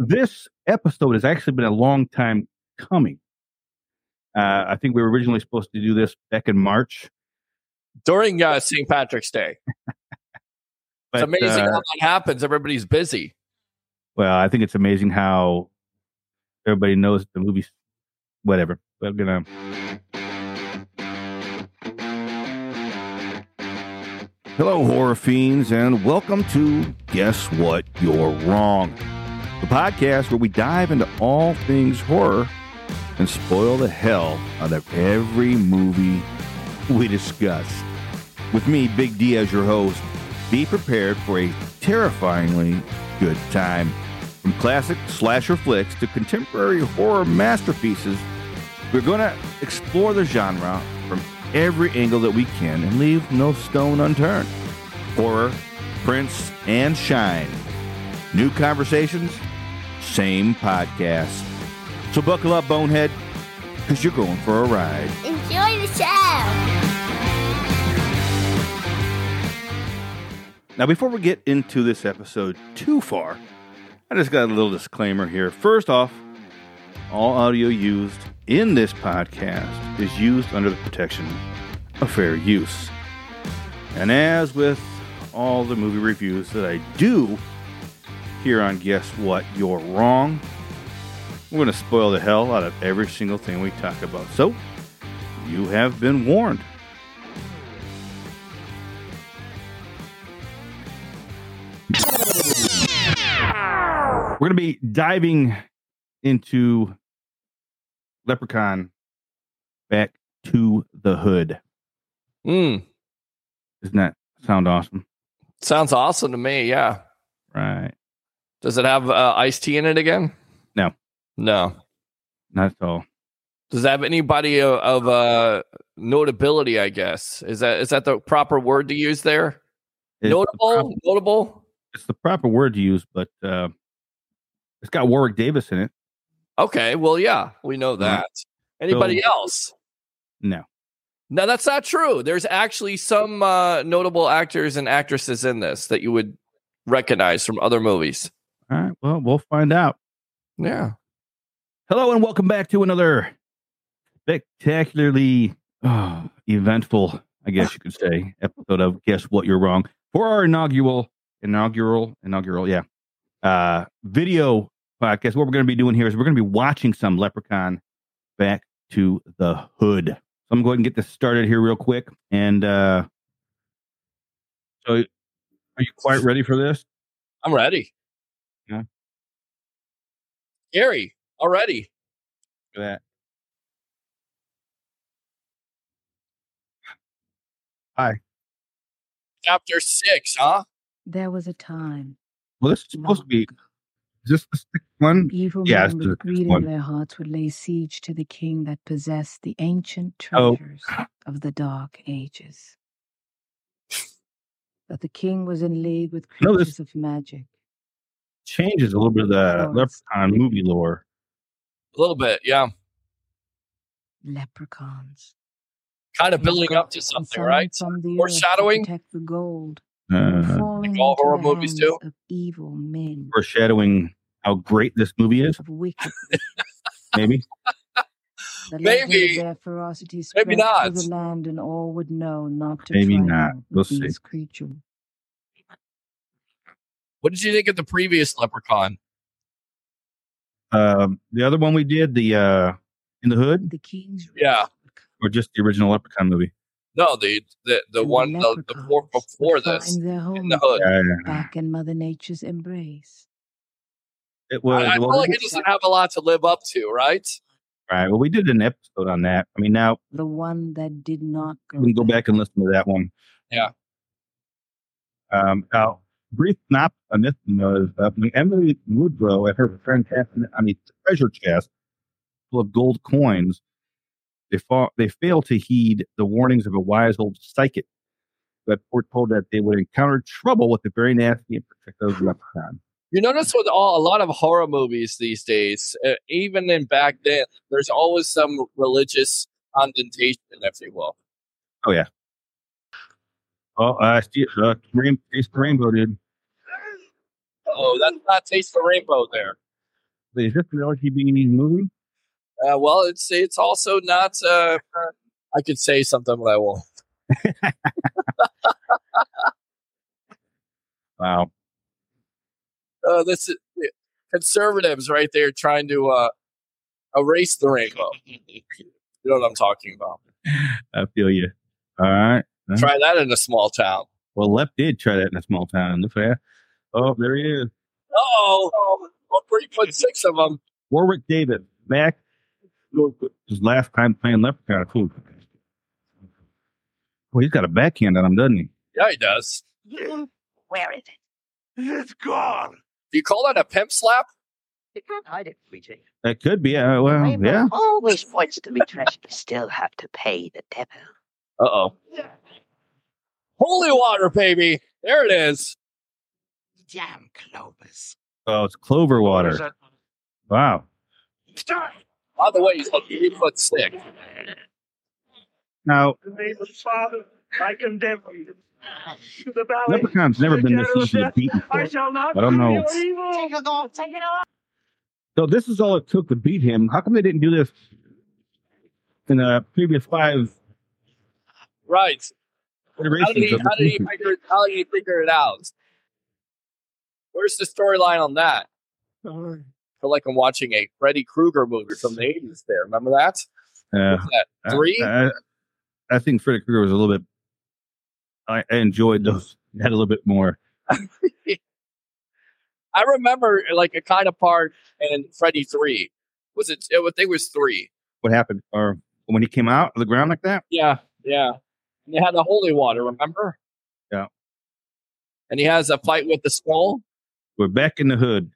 this episode has actually been a long time coming. I think we were originally supposed to do this back in March. During St. Patrick's Day. It's amazing how that happens. Everybody's busy. Well, I think it's amazing how everybody knows the movie's whatever. We're gonna. Hello, horror fiends, and welcome to Guess What? You're Wrong, the podcast where we dive into all things horror and spoil the hell out of every movie we discuss. With me, Big D, as your host, be prepared for a terrifyingly good time. From classic slasher flicks to contemporary horror masterpieces, we're going to explore the genre from every angle that we can and leave no stone unturned. Horror, prints, and shine. New conversations, same podcast. So buckle up, Bonehead, because you're going for a ride. Enjoy the show! Now, before we get into this episode too far, I just got a little disclaimer here. First off, all audio used in this podcast is used under the protection of fair use. And as with all the movie reviews that I do here on Guess What? You're Wrong, we're going to spoil the hell out of every single thing we talk about. So, you have been warned. We're going to be diving into Leprechaun Back to the Hood. Doesn't that sound awesome? Sounds awesome to me, yeah. Right. Does it have Ice-T in it again? No. No. Not at all. Does it have anybody of notability, I guess? Is that the proper word to use there? Notable? It's the proper word to use, but it's got Warwick Davis in it. Okay, well, yeah, we know that. Anybody else? No. No, that's not true. There's actually some notable actors and actresses in this that you would recognize from other movies. All right, well, we'll find out. Yeah. Hello, and welcome back to another spectacularly eventful, I guess you could say, episode of Guess What? You're Wrong. For our inaugural, video podcast, what we're going to be doing here is we're going to be watching some Leprechaun Back to the Hood. So I'm going to go ahead and get this started here real quick. And so are you quite ready for this? I'm ready. Yeah. Gary, already. Look at that. Hi. Chapter 6, huh? There was a time. Well, this is supposed to be. Is this the sixth one? Evil Yeah, men it's the with greed sixth in one. their hearts would lay siege to the king that possessed the ancient treasures of the Dark Ages. But the king was in league with No, this- creatures of magic. Changes a little bit of the Forest. Leprechaun movie lore. A little bit, yeah. Leprechauns. Kind of building up to And something, summoned right? from the earth to Foreshadowing? protect the gold. Uh, Falling all into horror the movies hands do? Of evil men. foreshadowing how great this movie is, Of wicked. maybe. The Maybe. legend of their ferocity Maybe spread not. through the land, and all would know not to Maybe trifle not. with We'll see. these creatures. What did you think of the previous Leprechaun? The other one we did, the In the Hood, The king's Yeah. or just the original Leprechaun movie? No, the one the four before this. Find their home In the Hood. back in Mother Nature's embrace. It was. I feel like it doesn't have a lot to live up to, right? Right. Well, we did an episode on that. I mean, now The one that did not go. we can go back and listen to that one. Yeah. Now, brief synopsis on this one was when Emily Woodrow and her friend treasure chest full of gold coins, they failed to heed the warnings of a wise old psychic that foretold that they would encounter trouble with the very nasty and protective leprechaun. You notice with a lot of horror movies these days, even in back then, there's always some religious connotation, if you will. Oh, yeah. Oh, I see it. Taste the Rainbow, dude. Oh, that's not Taste the Rainbow there. Is this an LGBT movie? Well, it's also not. I could say something, but I won't. Wow. This is conservatives right there trying to erase the rainbow. You know what I'm talking about. I feel you. All right. Try that in a small town. Well, Left did try that in a small town. Look at that. Oh, there he is. Oh, 3.6 of them. Warwick Davis back. His last time playing Leprechaun. Cool. Well, he's got a backhand on him, doesn't he? Yeah, he does. Where is it? It's gone. Do you call that a pimp slap? You can't hide it, Luigi. That could be. Well, Rainbow yeah. always points to the treasure. You still have to pay the devil. Uh-oh. Holy water, baby. There it is. Damn Clovis. Oh, it's Clover water. Wow. By the way, he's like 8'6". Now, In the name of the Father, I condemn you. To the valley. Leprechaun's never been this easy to beat I before. shall not I don't know. your evil. Take it off. So this is all it took to beat him. How come they didn't do this in the previous 5 Right. iterations How did of this movie? how did he figure it out? Where's the storyline on that? I feel like I'm watching a Freddy Krueger movie from the 80s there. Remember that? What's that? 3? I think Freddy Krueger was a little bit. I enjoyed those. Had a little bit more. I remember like a kind of part in Freddy 3. Was it? I think it was 3. What happened? Or when he came out of the ground like that? Yeah. And they had the holy water, remember? Yeah. And he has a fight with the skull. We're back in the hood.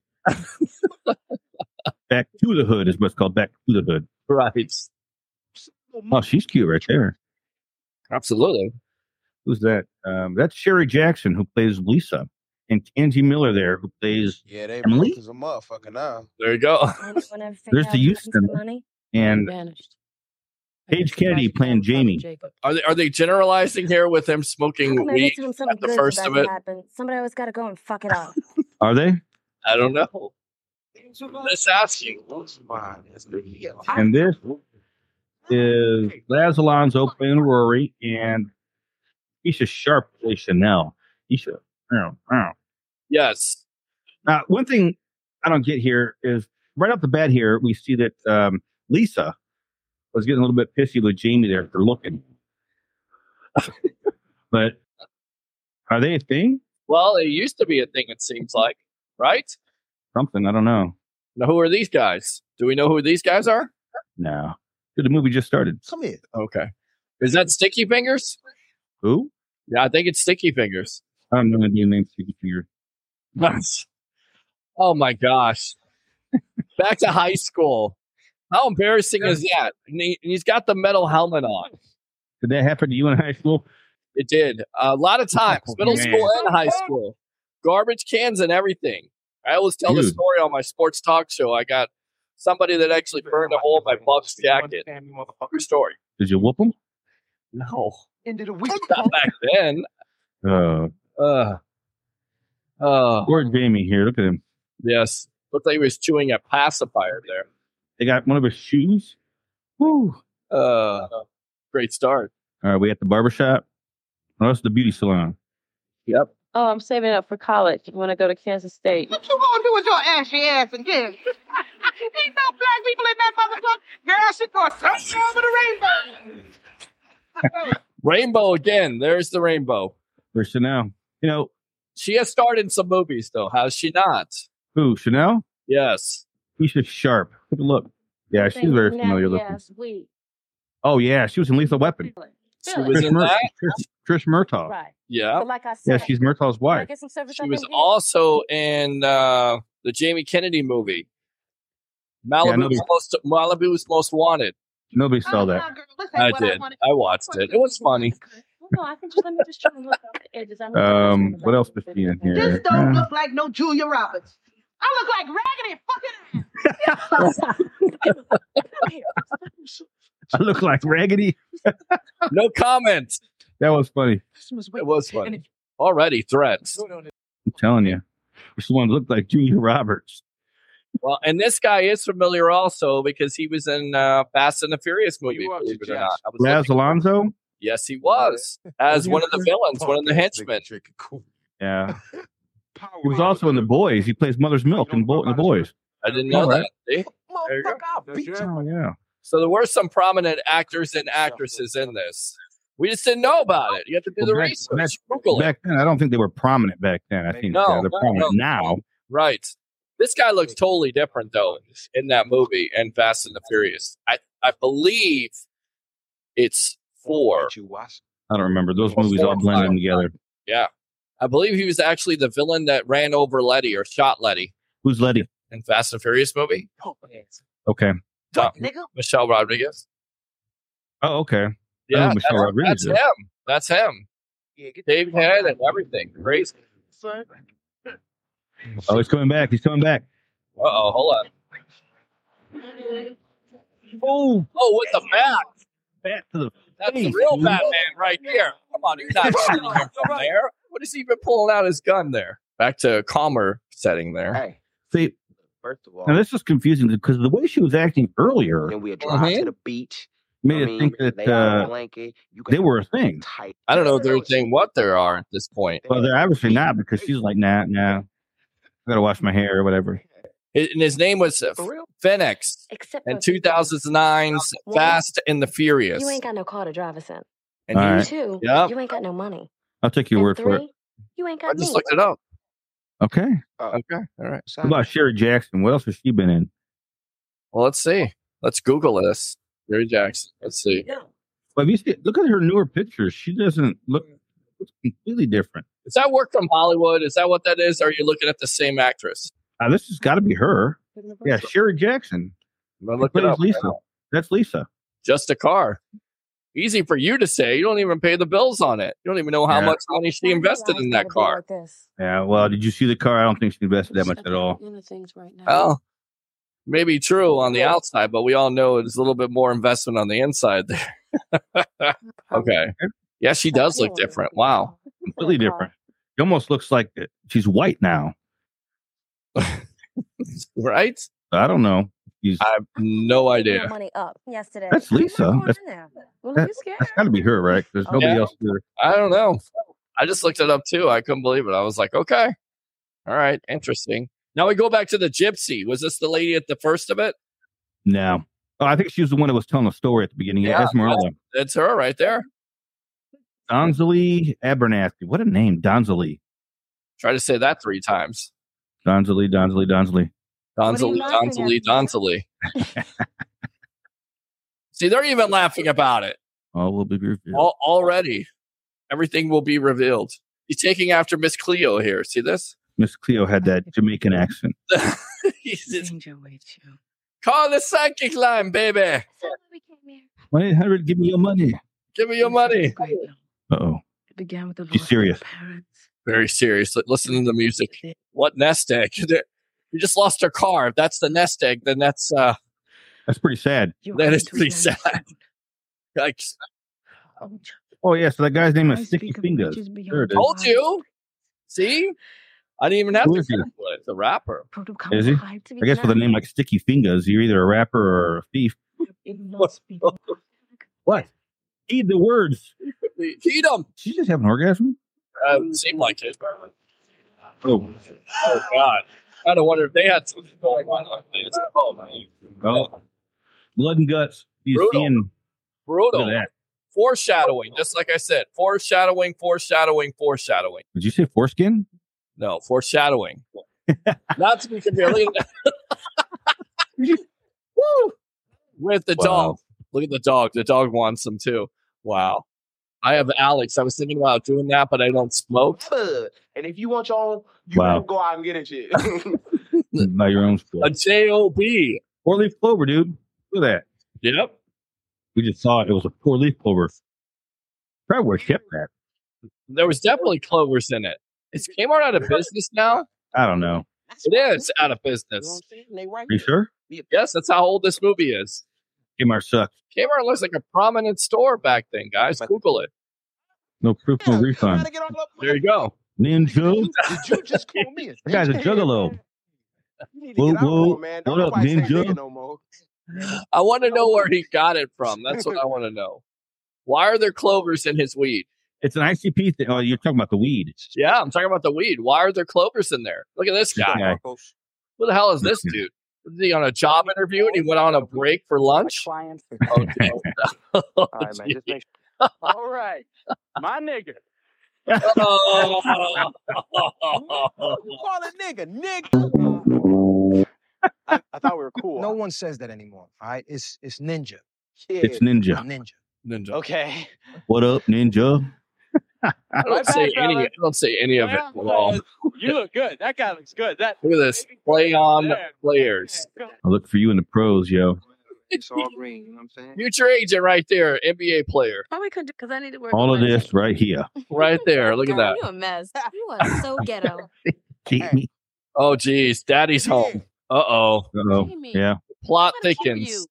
Back to the hood is what's called back to the hood. Right. Oh, she's cute right there. Absolutely. Who's that? That's Sherry Jackson, who plays Lisa, and Angie Miller there, who plays Yeah, they Emily? broke as a motherfucker now. There you go. There's the Houston and Vanished. Paige Kennedy playing Jamie. Are they generalizing here with him smoking weed at the first of it? Somebody always got to go and fuck it up. Are they? I don't know. Let's ask you. And this is Laz Alonso playing Rory, and Keisha Sharp plays Chanel. Keisha. Yes. Now, one thing I don't get here is right off the bat here, we see that Lisa was getting a little bit pissy with Jamie there for looking. But are they a thing? Well, it used to be a thing, it seems like. Right? Something, I don't know. Now, who are these guys? Do we know who these guys are? No. The movie just started. Come here. Okay. Is that Sticky Fingers? Who? Yeah, I think it's Sticky Fingers. I'm going to be named Sticky Finger. Oh my gosh. Back to high school. How embarrassing is that? And he's got the metal helmet on. Did that happen to you in high school? It did. A lot of times. Middle Man. school and high school. Garbage cans and everything. I always tell the Dude. story on my sports talk show. I got somebody that actually burned a hole in my Bucks jacket. True story. Did you whoop him? No. Into the week. Not back then. Poor Jamie here. Look at him. Yes. Looked like he was chewing a pacifier there. They got one of his shoes. Woo. Great start. All right, we at the barbershop. Oh, that's the beauty salon. Yep. Oh, I'm saving up for college. I want to go to Kansas State. What you gonna do with your ashy ass again? Ain't no black people in that motherfucker. Girl, she gonna sun over the rainbow. Rainbow again. There's the rainbow. Where's Chanel? You know, She has starred in some movies, though. Has she not? who? Chanel? Yes. Keisha Sharp. Take a look. Yeah, she's very familiar looking. Yeah, sweet. Oh, yeah, she was in Lethal Weapon. She was in that? Trish Murtaugh. Right. Yeah. So like I Yeah, said, she's Murtaugh's can I wife. get some service She up was in here? also in the Jamie Kennedy movie. Malibu's Most Wanted. Nobody saw that. I did. I watched it. It was funny. No, I can just let me just try and look on the edges. I know What else was she in here? This don't look like no Julia Roberts. I look like Raggedy fucking. I look like Raggedy. No comment. That was funny. It was funny. Already threats. I'm telling you. This one looked like Julia Roberts. Well, and this guy is familiar also because he was in Fast and the Furious movie. You up Believe to it or not. I was Raz looking- Alonso? Yes, he was as one of the villains, one of the henchmen. Yeah. He was also in The Boys. He plays Mother's Milk in The Boys. I didn't know that. See? There you go. Oh, yeah. So there were some prominent actors and actresses in this. We just didn't know about it. You have to do the research. Google it. Back then, I don't think they were prominent back then. I think No, they're prominent no. now. Right. This guy looks totally different, though, in that movie and Fast and the Furious. I believe it's 4. I don't remember. Those movies all blend in together. Yeah. I believe he was actually the villain that ran over Letty or shot Letty Who's Letty? in Fast and Furious movie. Okay. Michelle Rodriguez. Oh, okay. Yeah, Michelle Rodriguez that's is. him. That's him. Dave head and everything. Crazy. Oh, he's coming back. He's coming back. Uh-oh, hold on. Oh, with the bat. Back to the That's the face, real dude. Batman right here. Come on, he's not shooting him from there. What is he even pulling out his gun there? Back to a calmer setting there. Hey, See, first of all, now this is confusing because the way she was acting earlier then we drive to the beach. made it think lay out that a blanket, you they got were a thing. tight. I don't know if they're saying what there are at this point. Well, they're obviously not because she's like, nah. I gotta wash my hair or whatever. And his name was For real? Phoenix Except in for 2009's Fast and the Furious. you ain't got no car to drive us in. And All he right. was, 2, Yep. you ain't got no money. I'll take your And word for it. 3, you ain't I got just me. looked it up. Okay. Okay, all right. What about Sherry Jackson? What else has she been in? Well, let's see. Let's Google this. Jerry Jackson. Let's see. Well, have you seen, look at her newer pictures. She doesn't look looks completely different. Is that work from Hollywood? Is that what that is? Or are you looking at the same actress? This has got to be her. Yeah, Sherry Jackson. I'm gonna She look it plays up. Lisa. That's Lisa. Just a car. Easy for you to say. You don't even pay the bills on it. You don't even know how Yeah. much money she invested in that car. Like this. Yeah. Well, did you see the car? I don't think she invested that much at all. Well, maybe true on the outside, but we all know there's a little bit more investment on the inside there. Okay. Yeah, she does look different. Wow. Completely different. She almost looks like she's white now. Right? I don't know. She's, I have no idea. Money up yesterday. That's Lisa. That's Well, you scared? got to be her, right? There's nobody Yeah. else there. I don't know. I just looked it up too. I couldn't believe it. I was like, okay. All right. Interesting. Now we go back to the gypsy. Was this the lady at the first of it? No. Oh, I think she was the one that was telling the story at the beginning. Yeah, Yeah, Esmeralda. It's her right there. Donzali Abernathy. What a name, Donzali. Try to say that 3 times. Donzali. Donzali. See, they're even laughing about it. Oh, we'll be reviewed. Already. Everything will be revealed. He's taking after Miss Cleo here. See this? Miss Cleo had that Jamaican accent. He's just, Danger waits you. call the psychic line, baby. That's why we came here. 1-800, give me your money. Give me your money. Great love. Uh-oh. It began with the She's loss of serious. parents. Very serious. Listen to the music. What nest egg? You just lost her car. If that's the nest egg, then that's That's pretty sad. You That are is too pretty young sad. soon. like Oh, yeah. So that guy's name I is Sticky speak of Fingers. riches beyond There it is. told you. See? I didn't even have Who to is he? Google it. It's a rapper. protocol Is he? high to be I guess with a name like Sticky Fingers, you're either a rapper or a thief. It must be the What? Eat the words. Heat them. She just have an orgasm? Seemed like it. Oh. Oh, God. I don't wonder if they had something going on like this. Oh, man. Oh. Blood and guts. He's Brutal. seeing. Look Brutal. at that. Foreshadowing. Just like I said. Foreshadowing. Did you say foreskin? No, foreshadowing. Not to be compared. Woo! With the Wow. dog. Look at the dog. The dog wants them too. Wow. I have Alex. I was thinking about doing that, but I don't smoke. And if you want your own, you Wow. better go out and get it shit. By your own A sport. JOB. 4-leaf clover, dude. Look at that. Yep. We just saw it. It was a 4-leaf clover. Probably would have kept that. There was definitely clovers in it. Is Kmart out of business now? I don't know. It is out of You know business. what I'm saying? They right Are you here. sure? Yes, that's how old this movie is. Kmart sucks. Kmart looks like a prominent store back then, guys. Google it. No proof, no Yeah, you refund. gotta get on up. There you go. Ninja. Did you just call me? That guy's a juggalo. You need to get out more, man. Don't what up, nobody say ninja? nigga no more. I want to know where he got it from. That's what I want to know. Why are there clovers in his weed? It's an ICP thing. Oh, you're talking about the weed. Yeah, I'm talking about the weed. Why are there clovers in there? Look at this guy. Yeah. Who the hell is this dude? Was he on a job interview and he went on a break for lunch? Client. Oh, geez. All right, man. Just make All right. My nigga. Oh. You call a nigga. I thought we were cool. No one says that anymore. All right, it's ninja. Yeah. It's ninja. Ninja. Okay. What up, ninja? I don't say any of it at all. You look good. That guy looks good. Look at this. Play on players. I look for you in the pros, yo. It's all green. You know what I'm saying? Future agent right there. NBA player. Probably couldn't because I need to work. All on of my this thing. right here. Right there. Look at that. You a mess. You are so ghetto. Jamie. Oh, geez. Daddy's home. Uh-oh. Uh-oh. Jamie. Yeah. Plot I'm gonna kill thickens. you.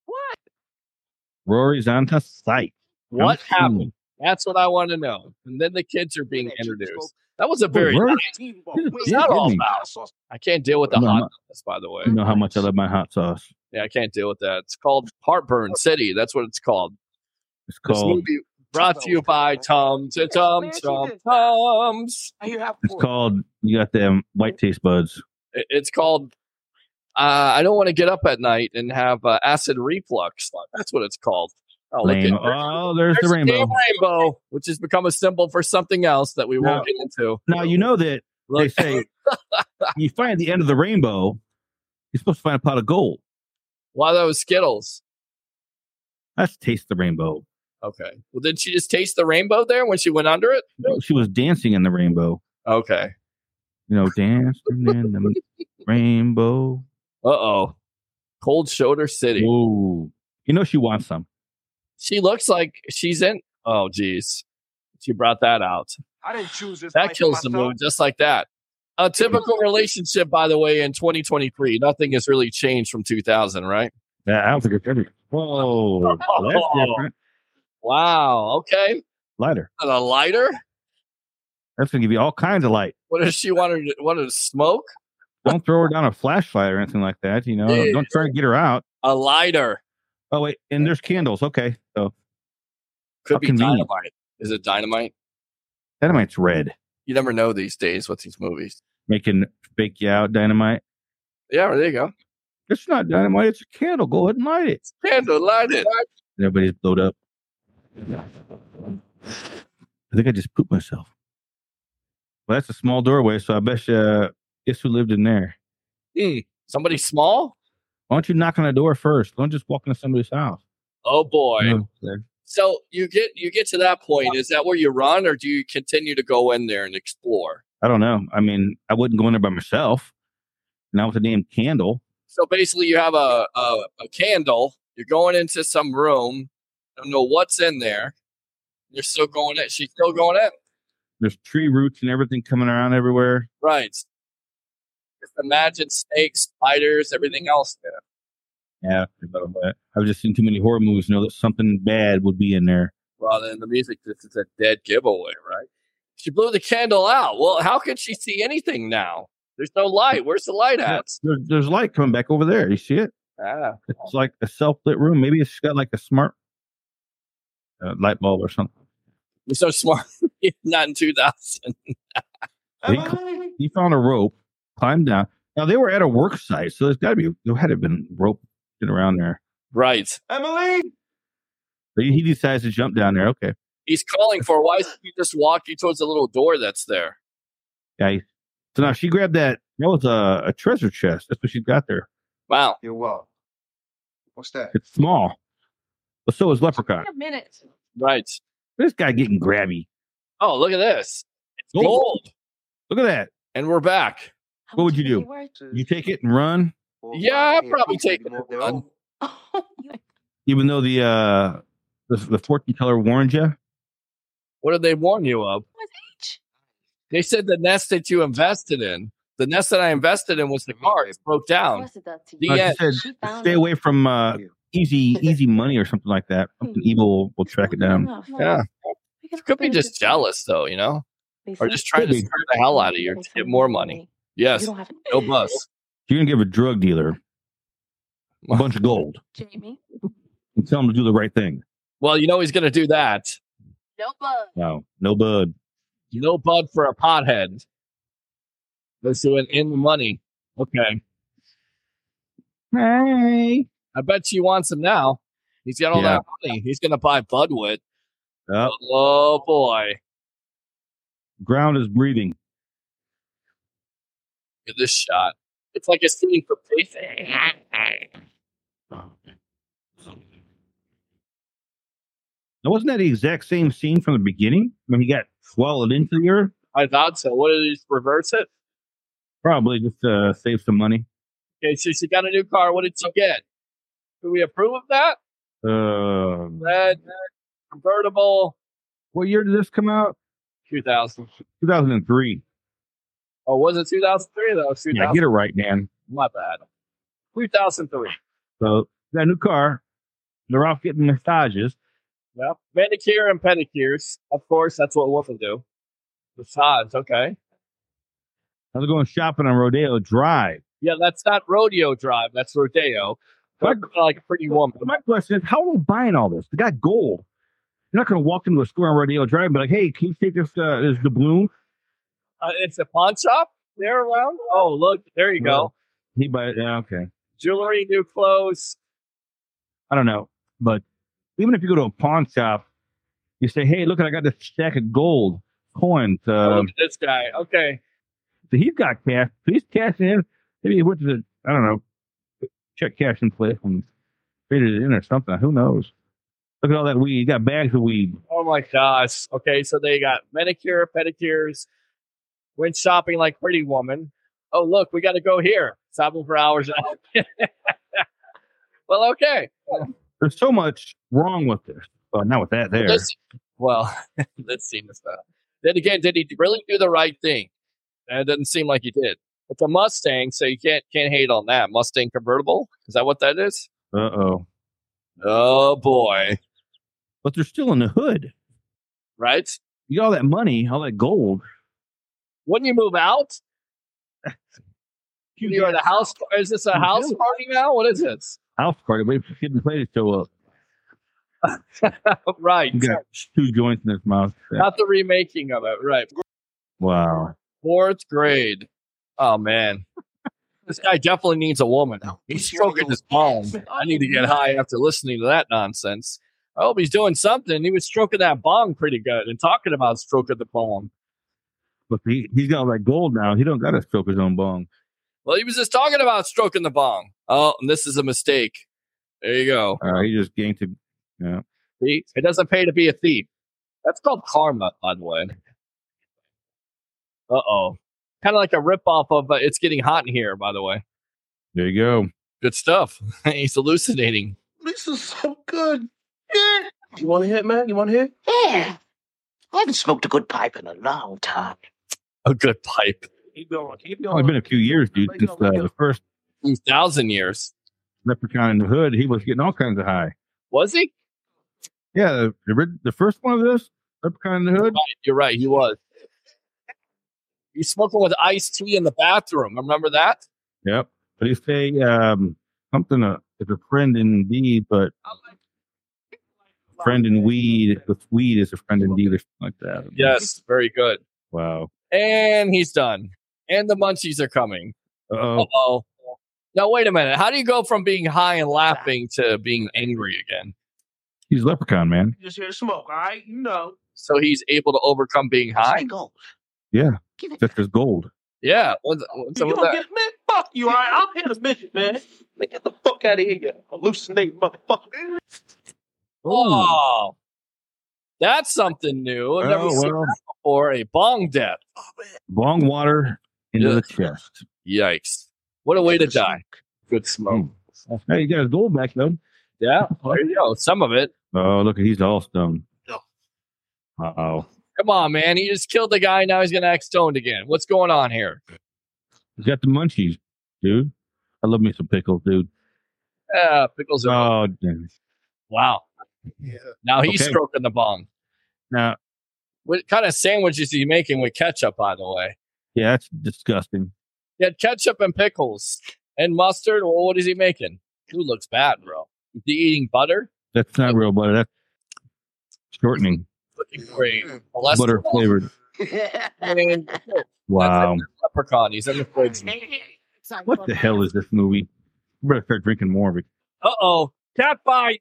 Rory's on to sight. What I'm happened? assuming. That's what I want to know. And then the kids are being introduced. That was a very Rory? It's not all about. I can't deal with the No, hot no. sauce, by the way. You know how much I love my hot sauce. Yeah, I can't deal with that. It's called Heartburn City. That's what it's called. It's This called movie brought to you by Tums. Where's Tums. it's called you got them white taste buds. It's called I don't want to get up at night and have acid reflux. That's what it's called. Oh, look Lame. at Oh, there's the a rainbow. damn rainbow, which has become a symbol for something else that we won't get into. Now you know that they Look, say you find the end of the rainbow, you're supposed to find a pot of gold. why those Skittles? That's taste the rainbow. Okay. Well, did she just taste the rainbow there when she went under it? She was dancing in the rainbow. Okay. You know, dancing in the rainbow. Uh-oh. Cold Shoulder City. Whoa. You know she wants some. She looks like she's in. Oh, geez. She brought that out. I didn't choose this. That kills the mood just like that. A typical relationship, by the way, in 2023. Nothing has really changed from 2000, right? Yeah, I don't think it's ever. Whoa. That's different. Wow. Okay. Lighter. And a lighter? That's going to give you all kinds of light. What does she want to smoke? Don't throw her down a flashlight or anything like that. You know, don't try to get her out. A lighter. Oh, wait. And there's candles. Okay. So Could how be convenient. dynamite. Is it dynamite? Dynamite's red. You never know these days with these movies. Making fake you out dynamite. Yeah, there you go. It's not dynamite. It's a candle. Go ahead and light it. Candle, light it. Everybody's blowed up. I think I just pooped myself. Well, that's a small doorway, so I bet you guess who lived in there. Somebody small? Why don't you knock on the door first? Don't just walk into somebody's house. Oh boy. No. So you get to that point. Is that where you run, or do you continue to go in there and explore? I don't know. I mean, I wouldn't go in there by myself. Not with a damn candle. So basically, you have a candle. You're going into some room. Don't know what's in there. You're still going in. She's still going in. There's tree roots and everything coming around everywhere. Right. Just imagine snakes, spiders, everything else there. Yeah, I've just seen too many horror movies to know that something bad would be in there. Well, then the music just is a dead giveaway, right? She blew the candle out. Well, how can she see anything now? There's no light. Where's the light at? There's light coming back over there. You see it? Ah. It's like a self-lit room. Maybe it's got like a smart light bulb or something. You're so smart. Not in 2000. He found a rope, climbed down. Now they were at a work site, so there had to have been rope around there. Right. Emily. But he decides to jump down there. Okay. He's calling for. Why is he just walking towards the little door that's there? Yeah. So now she grabbed that. That was a treasure chest. That's what she's got there. Wow. You're welcome. What's that? It's small, but so is Leprechaun. A minute. Right. This guy getting grabby. Oh, look at this. It's Gold. gold. Look at that. And we're back. What would you do? You take it and run, Yeah, I'd probably take it and run. even though the fortune teller warned you. What did they warn you of? They said the nest that you invested in. The nest that I invested in was the car. It broke down. The No, end. she said, stay away from easy money or something like that. Something evil will track it down. Yeah. Could be just jealous, though, you know? Or just trying to scare the hell out of you to get more money. Yes. No bus. You're going to give a drug dealer a bunch of gold Jamie. and tell him to do the right thing. Well, you know he's going to do that. No bud. No, no bud. No bud for a pothead. Let's do it in the money. Okay. Hey. I bet you wants him now. He's got all Yeah. that money. He's going to buy bud with. Yep. Oh, boy. Ground is breathing. Look at this shot. It's like a scene from Payday. Now, wasn't that the exact same scene from the beginning when he got swallowed into the earth? I thought so. What did he reverse it? Probably just save some money. Okay, so she got a new car. What did she get? Do we approve of that? Red, convertible, What year did this come out? 2000. 2003. Oh, was it 2003? That was 2000. Yeah, get it right, man. My bad. 2003. So, got a new car. They're off getting massages. Well, manicure and pedicures. Of course, that's what women do. Massage, okay. I was going shopping on Rodeo Drive. Yeah, that's not Rodeo Drive. That's Rodeo. What? Like a pretty woman. My question is, how are we buying all this? They got gold. You're not going to walk into a store on Rodeo Drive and be like, hey, can you take this doubloon? It's a pawn shop there around? Oh, look. There you go. He buy it. Yeah, okay. Jewelry, new clothes. I don't know. But even if you go to a pawn shop, you say, hey, look, I got this stack of gold coins. Look at this guy. Okay. So he's got cash. So he's cashing in. Maybe he went to the, I don't know, check cash in place and traded it in or something. Who knows? Look at all that weed. He got bags of weed. Oh, my gosh. Okay, so they got manicure, pedicures, went shopping like Pretty Woman. Oh, look, we got to go here. Shopping for hours. Well, okay. There's so much wrong with this. Well, not with that there. Let's see this stuff. Then again, did he really do the right thing? It doesn't seem like he did. It's a Mustang, so you can't hate on that. Mustang convertible? Is that what that is? Uh-oh. Oh, boy. But they're still in the hood. Right? You got all that money, all that gold. Wouldn't you move out? You're at a house. Is this a house party now? What is this? House party. Wait for Kid and Play to show up. Right. He got 2 joints in his mouth. Not the remaking of it. Right. Wow. 4th grade. Oh, man. This guy definitely needs a woman. He's stroking his palm. I need to get high after listening to that nonsense. I hope he's doing something. He was stroking that bong pretty good and talking about stroking the palm. But he's got all that gold now. He don't got to stroke his own bong. Well, he was just talking about stroking the bong. Oh, and this is a mistake. There you go. He just ganked it. Yeah. See, it doesn't pay to be a thief. That's called karma, by the way. Uh-oh. Kind of like a ripoff of It's Getting Hot in Here, by the way. There you go. Good stuff. He's hallucinating. This is so good. Yeah. You want to hit, man? You want to hit? Yeah. I haven't smoked a good pipe in a long time. A good pipe. Keep going. Keep It's only been a few years, dude, since the first 2,000 years. Leprechaun in the Hood. He was getting all kinds of high. Was he? Yeah, the first one of this, Leprechaun in the Hood. You're right. He was. He's smoking with iced tea in the bathroom. Remember that? Yep. But he say something is a friend indeed, but friend in weed. With weed is a friend indeed, or something like that. Yes. Very good. Wow. And he's done. And the munchies are coming. Uh-oh. Now, wait a minute. How do you go from being high and laughing to being angry again? He's Leprechaun, man. Just here to smoke, all right? You know. So he's able to overcome being high? Yeah. That's his gold. Yeah. You don't get, man, fuck you, all right? I'm here to mission, man. Get the fuck out of here, you hallucinating motherfucker. Oh. That's something new. I've never seen that before. A bong death. Bong water into the chest. Yikes. What a way to die. Good smoke. Hey, you got his gold back, though. Yeah, there you go. Some of it. Oh, look, he's all stoned. Uh-oh. Come on, man. He just killed the guy. Now he's going to act stoned again. What's going on here? He's got the munchies, dude. I love me some pickles, dude. Yeah, pickles are... Oh, damn. Wow. Yeah. Now he's stroking the bong. Now, what kind of sandwich is he making with ketchup, by the way? yeah, that's disgusting. He had ketchup and pickles and mustard. Well, what is he making? Food looks bad, bro. Is he eating butter? That's not real butter. That's shortening. Looking great. Butter flavored. Wow. Leprechaun. He's in the fridge. What the hell is this movie? You better start drinking more of it. Uh-oh. Cat fight.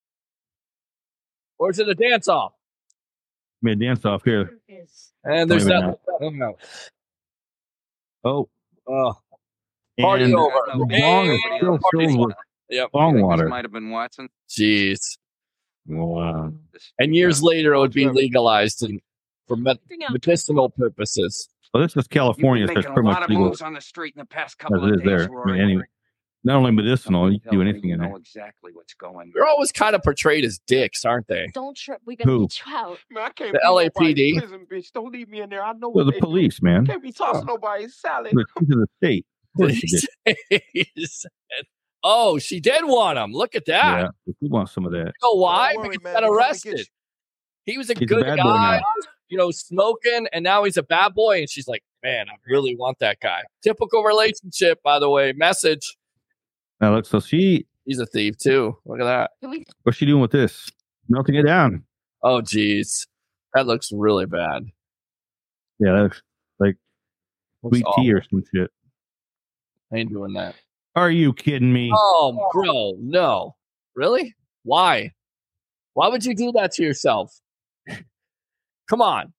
Or is it a dance-off? Made a dance off here. And there's Wait a that. minute. Oh. Oh. Party And over. the bong is still filled with Yep. bong water. Might have been Watson. Jeez. Wow. And years later, it would be legalized for medicinal purposes. Well, this is California, so it's Making a pretty lot much of legal. moves on the street in the past couple As of it days. is there. I mean, anyway, not only medicinal, you can do anything in there. know exactly what's going. They're always kind of portrayed as dicks, aren't they? Don't trip. We're gonna Who? get you out. Man, I can't The be nobody's LAPD. prison, bitch. Don't leave me in there. I know Well, what the they police, do. man. Can't be tossing nobody's salad. The chief of the state. Of course you did. Oh, she did want him. Look at that. Yeah, if you want some of that. You know why? Don't worry, Because he man. got We're gonna arrested. get He was a He's a good bad boy guy, now. smoking, and now he's a bad boy. And she's like, man, I really want that guy. Typical relationship, by the way. Message. Now, look, so He's a thief, too. Look at that. what's she doing with this? Melting it down. Oh, geez. That looks really bad. Yeah, that's like Looks sweet tea awful. or some shit. I ain't doing that. Are you kidding me? Oh, bro, no. Really? Why? Why would you do that to yourself? Come on.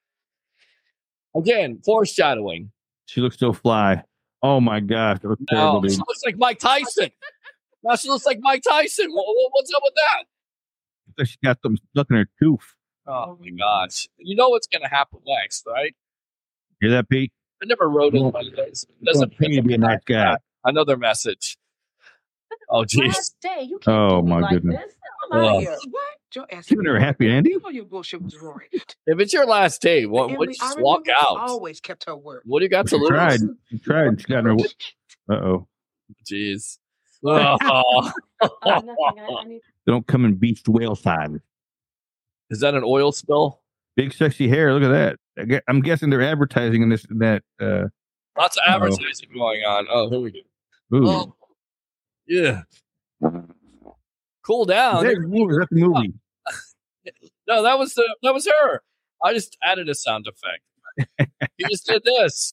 Again, foreshadowing. She looks so fly. Oh my gosh, that looks terrible, No, dude. she looks like Mike Tyson. Now she looks like Mike Tyson. What's up with that? Looks like she got something stuck in her tooth. Oh, my gosh. You know what's going to happen next, right? Hear that, Pete? I never wrote it, but it doesn't pay you to be a nice guy. Another message. Oh, jeez. Last day, you can't Oh do me my like goodness. this. I'm out Ugh. of here. What? Your ass. Keeping her happy, Andy. All your bullshit was Rory. If it's your last day, what And would we- you I just walk remember she out? always kept her word. What do you got to She lose? tried. She tried. She got in her. Uh-oh. Jeez. Oh. Nothing. They don't come in beached whale side. Is that an oil spill? Big sexy hair. Look at that. I'm guessing they're advertising in this. That. Lots of advertising going on. Oh, here we go. Ooh. Oh. Yeah. Cool down. That's the movie. No, that was her. I just added a sound effect. He just did this.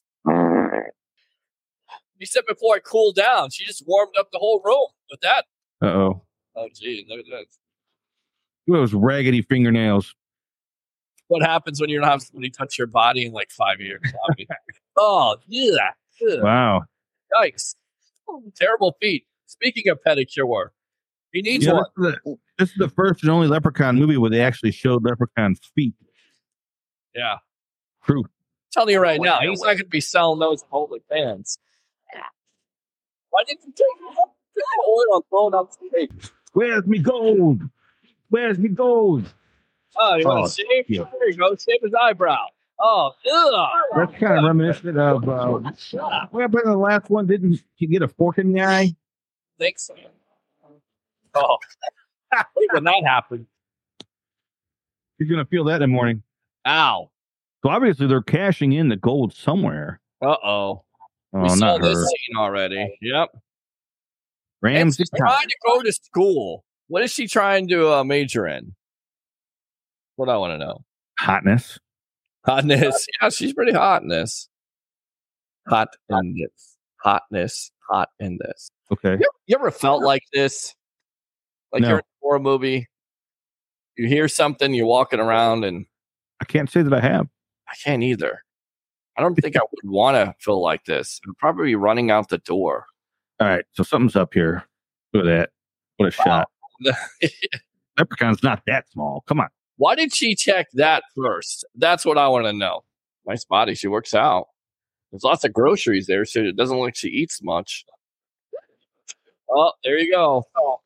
He said before it cooled down. She just warmed up the whole room with that. Uh-oh. Oh, gee, look at that. Look at those raggedy fingernails. What happens when you don't have somebody touch your body in like 5 years? Bobby? Oh, yeah. Ugh. Wow. Yikes. Oh, terrible feet. Speaking of pedicure, he needs Yeah, one. this is the first and only Leprechaun movie where they actually showed Leprechaun's feet. Yeah. True. I'm telling you right now, he's not going to be selling those to public fans. Why didn't you take the oil and throw it on the stage? Where's me gold? Where's me gold? Oh, you want Oh, to shave? yeah. There you go. Shave his eyebrow. Oh, ugh. That's kind of reminiscent of what happened in the last one? Didn't he get a fork in the eye? Think so. Oh, when that happened. He's gonna feel that in the morning. Ow. So obviously they're cashing in the gold somewhere. Uh-oh. Oh, We saw not this her. scene already. Yep. And Ramsey she's trying to go to school. What is she trying to major in? What I want to know. hotness. Hotness. Yeah, she's pretty hot in this. Hot in this. Hotness. Hot in this. Okay. You ever felt like this? Like No. you're in a horror movie. You hear something, you're walking around, and I can't say that I have. I can't either. I don't think I would want to feel like this. I'd probably be running out the door. All right, so something's up here. Look at that. What a shot. Leprechaun's not that small. Come on. Why did she check that first? That's what I want to know. Nice body. She works out. There's lots of groceries there, so it doesn't look like she eats much. Oh, there you go.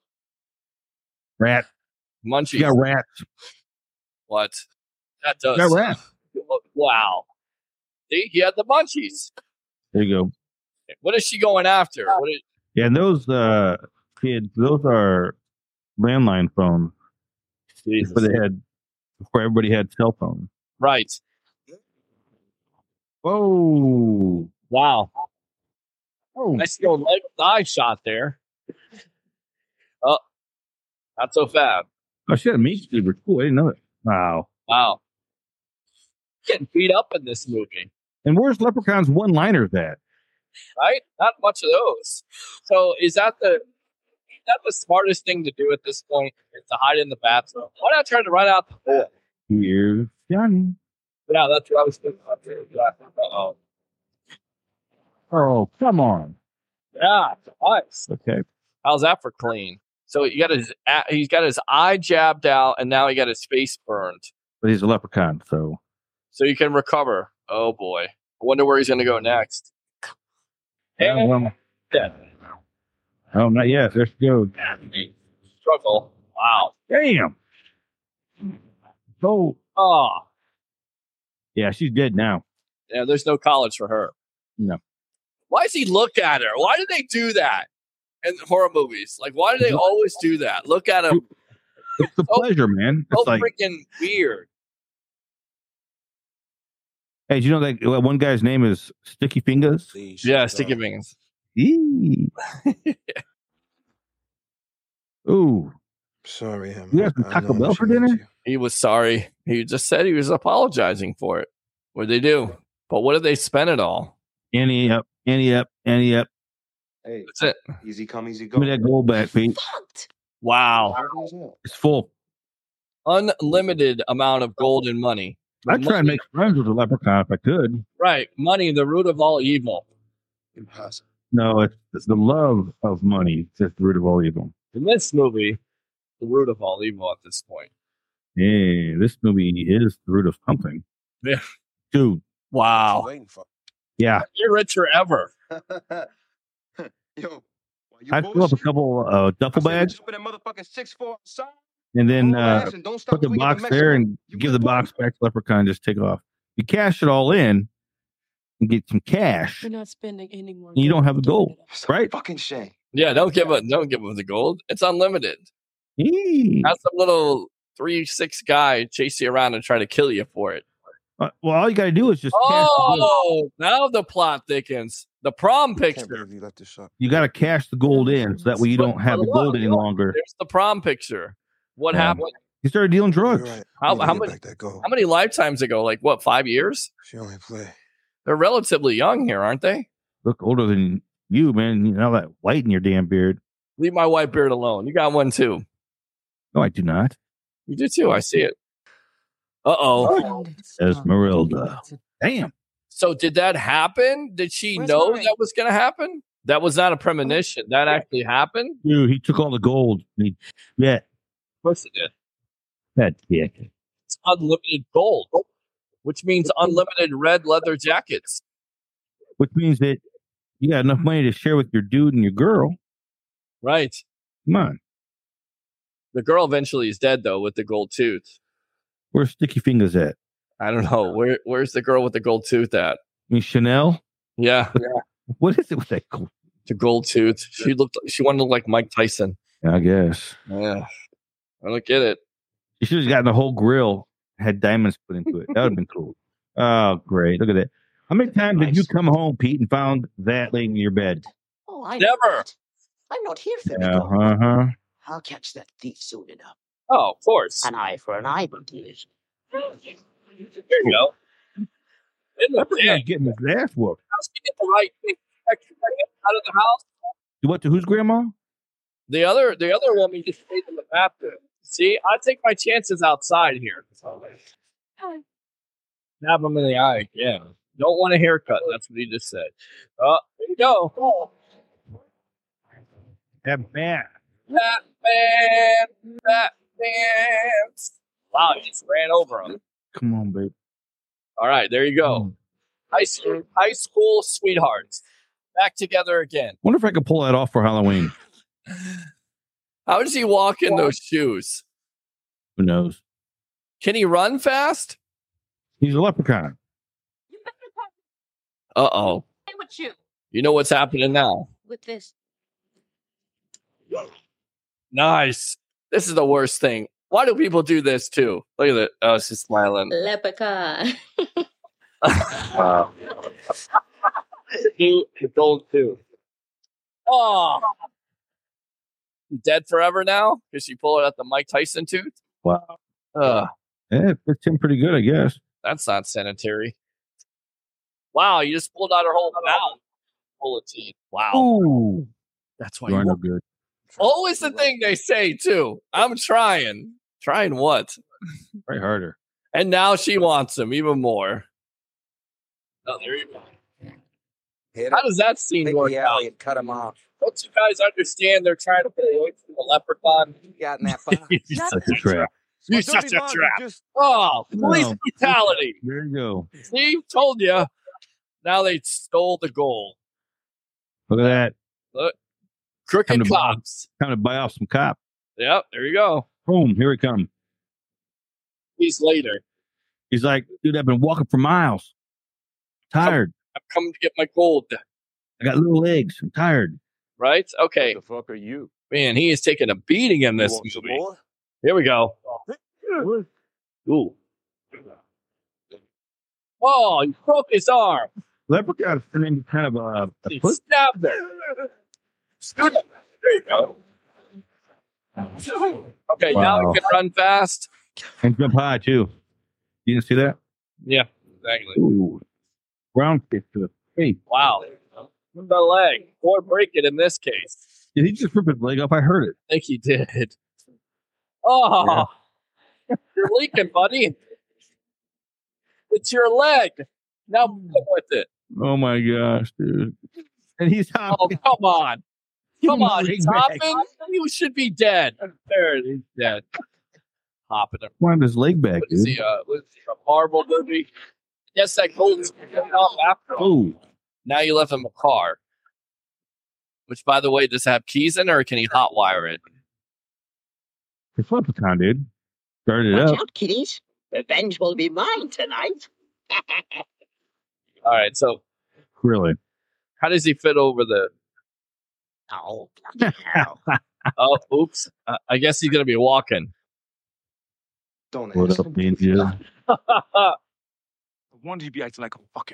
Rat. Munchies. You got rats. What? That does. You got rats. Wow. See, he had the munchies. There you go. What is she going after? What is, Yeah, and those kids, those are landline phones. Jesus. Before everybody had cell phones. Right. Whoa. Wow. Oh, Nice little eye shot there. Oh, not so fast. oh, she had a meat cleaver. Cool. I didn't know that. Wow. Wow. Getting beat up in this movie, And where's Leprechaun's one-liners at? right? Not much of those. So is that the smartest thing to do at this point? Is to hide in the bathroom? Why not try to run out the door? Here's Johnny. Yeah, that's what I was thinking about too. Uh-oh. Oh, come on. Yeah, nice. Okay. How's that for clean? So he's got his eye jabbed out, and now he got his face burned. But he's a leprechaun, so. So you can recover. Oh boy, I wonder where he's going to go next. Well, oh, not yet. There she goes. Struggle. Wow. Damn. So, Oh, yeah, she's dead now. yeah. There's no college for her. No. Why does he look at her? Why do they do that in horror movies? Like, why do they always do that? Look at him. It's the pleasure, man. So It's like, freaking weird. hey, do you know that one guy's name is Sticky Fingers? Yeah, sticky fingers. Eee. Ooh. Sorry, him. You have some Taco Bell for dinner? He was sorry. He just said he was apologizing for it. What did they do? But what did they spend it all? Ante up, ante up, ante up. Hey, That's it. easy come, easy go. Give me that gold back, Pete. Wow. It's full. Unlimited amount of gold and money. I'd try and make friends with a leprechaun if I could. Right. Money, the root of all evil. Impossible. No, it's the love of money that's the root of all evil. In this movie, the root of all evil at this point. Yeah, this movie is the root of something. Yeah. Dude. Wow. Yeah. You're richer ever. Yo, I fill up a couple duffel bags open that motherfucking 6'4" outside. and then and don't stop put the tweaking box the there measurement. and give the box back to Leprechaun. Just take off. You cash it all in and get some cash. We're not spending any more. And you don't have the gold, right? Fucking shame. Yeah, don't give him the gold. It's unlimited. Eee. Have some little 3'6" guy chase you around and try to kill you for it. Well, all you got to do is just cash the gold. Oh, now the plot thickens. The prom picture. You left this shop. You got to cash the gold in so that way you don't have the gold any longer. There's the prom picture. What happened? He started dealing drugs. Right. How Need to many? get back that gold. How many lifetimes ago? Like what? 5 years? She only play. They're relatively young here, aren't they? Look older than you, man. You know that white in your damn beard. Leave my white beard alone. You got one too. No, I do not. You do too. I see it. Uh-oh. Esmeralda. Damn. So did that happen? Did she know that was going to happen? That was not a premonition. That actually happened? Dude, he took all the gold. And yeah. Of course it did. That dick. It's unlimited gold, which means unlimited red leather jackets. Which means that you got enough money to share with your dude and your girl. Right. Come on. The girl eventually is dead, though, with the gold tooth. Where's Sticky Fingers at? I don't know. Where's the girl with the gold tooth at? I mean, Chanel? Yeah. What is it with that gold? The gold tooth. She wanted to look like Mike Tyson. I guess. Yeah. I don't get it. You should have gotten the whole grill, had diamonds put into it. That would have been cool. Oh, great. Look at that. How many times did you come home, Pete, and found that laying in your bed? Oh, I Never. I'm not here for Yeah, the gold. I'll catch that thief soon enough. Oh, of course. An eye for an eye, my dears. There you go. In the Not getting his ass whooped. How's he get the right thing out of the house? You went to whose grandma? The other woman just stayed in the bathroom. See, I take my chances outside here. Stab him in the eye. Yeah. Don't want a haircut. That's what he just said. There you go. Batman. Batman. Wow, he just ran over him. Come on, babe. All right, there you go. High school sweethearts. Back together again. Wonder if I could pull that off for Halloween. How does he walk in those shoes? Who knows? Can he run fast? He's a leprechaun. Uh-oh. Hey, with you. You know what's happening now. With this. Nice. This is the worst thing. Why do people do this too? Look at it. Oh, she's smiling. Leprechaun. Wow. The gold too. Oh, you dead forever now? Because you pulled out the Mike Tyson tooth? Wow. Ugh, Yeah, it fits him pretty good, I guess. that's not sanitary. Wow, you just pulled out her whole mouth full of teeth. Wow. Ooh. That's why You you are no won't. good. Always the thing they say, too. I'm trying. Trying what? Try harder. And now she wants him even more. Oh, there you go. How does that scene work out? and cut him off. Don't you guys understand they're trying to play away from the leprechaun? Got in that box. You're such a trap. You're such a trap. Oh, police No. brutality. There you go. See, told you. Now they stole the gold. Look at that. Look, Time crooked to buy- cops. Time to buy off some cop. Yep, there you go. Boom, here he comes. He's later. He's like, dude, I've been walking for miles. Tired. I'm coming to get my gold. I got little legs. I'm tired. Right? Okay. What the fuck are you? Man, he is taking a beating in this Want some movie. more? Here we go. Ooh. Oh, he broke his arm. Leprechaun's turned into kind of a He foot. stabbed her. There you go. Okay, now Wow. he can run fast. And jump high, too. You didn't see that? Yeah, exactly. Ooh. Round kick to the face. Wow. The leg. Or break it in this case. Did he just rip his leg off? I heard it. I think he did. Oh, you're leaking, buddy. It's your leg. Now play with it. Oh, my gosh, dude. And he's Oh, hopping. come on. Come on. Leg He's back. hopping. You should be dead. There, he's dead. Hopping. Wanted his leg back, What is dude. he? Was he a Marvel movie? Yes, that gold is coming off after all. Oh, Now you left him a car. Which, by the way, does it have keys in it, or can he hotwire it? it's Leprechaun, dude. Started it Watch up. out, kiddies. Revenge will be mine tonight. All right, so Really. how does he fit over the... Oh, bloody hell. Oh, oops. I guess he's going to be walking. Don't What ask. up, Ninja? No wonder you be acting like a fucker.